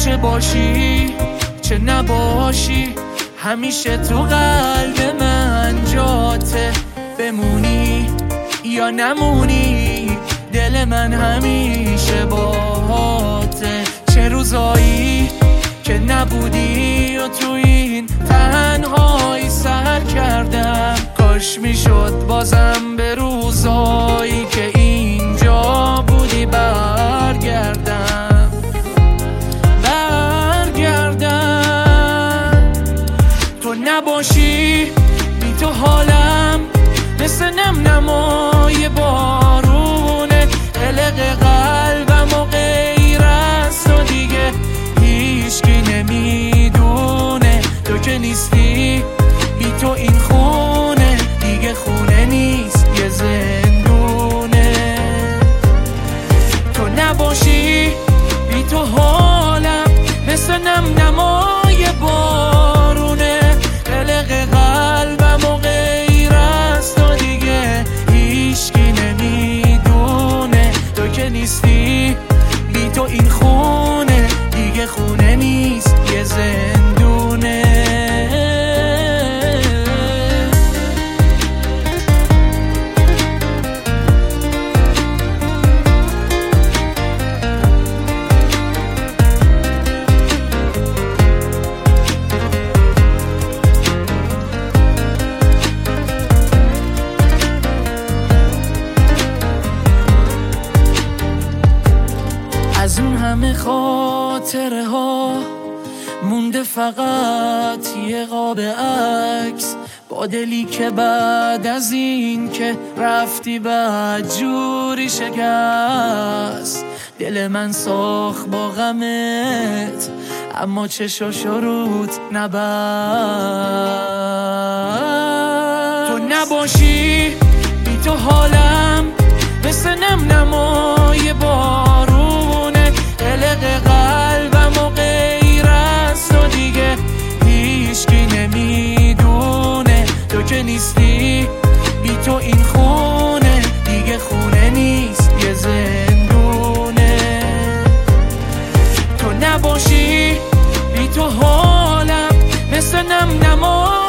چه باشی چه نباشی همیشه تو قلب من جاته، بمونی یا نمونی دل من همیشه باهاته. چه روزایی که نبودی و تو این تنهایی سر کردم، کاش میشد بازم به روزایی که اینجا بودی برگردم. تو نباشی بی تو حالم مثل نمای بارونه، قلق قلبم و غیر از تو دیگه هیچکی نمیدونه. تو که نیستی بی تو این خونه دیگه خونه نیست یه زندونه. تو نباشی بی تو حالم مثل نمای بارونه، قلق قلبم و غیر از تو دیگه هیچکی نمیدونه. تو که نیستی بی تو این خونه دیگه خونه نیست یه زندونه. از اون همه خاطره ها مونده فقط یه قاب عکس، با دلی که بعد از این که رفتی بعد جوری شکست. دل من ساخت با غمت اما چشاشو روت نبست. تو نباشی بی تو حالم مثل نمای بارونه، قلق قلبم و غیر از تو دیگه هیچکی نمیدونه. تو که نیستی بی تو این خونه دیگه خونه نیست یه زندونه. تو نباشی بی تو حالم مثل نمای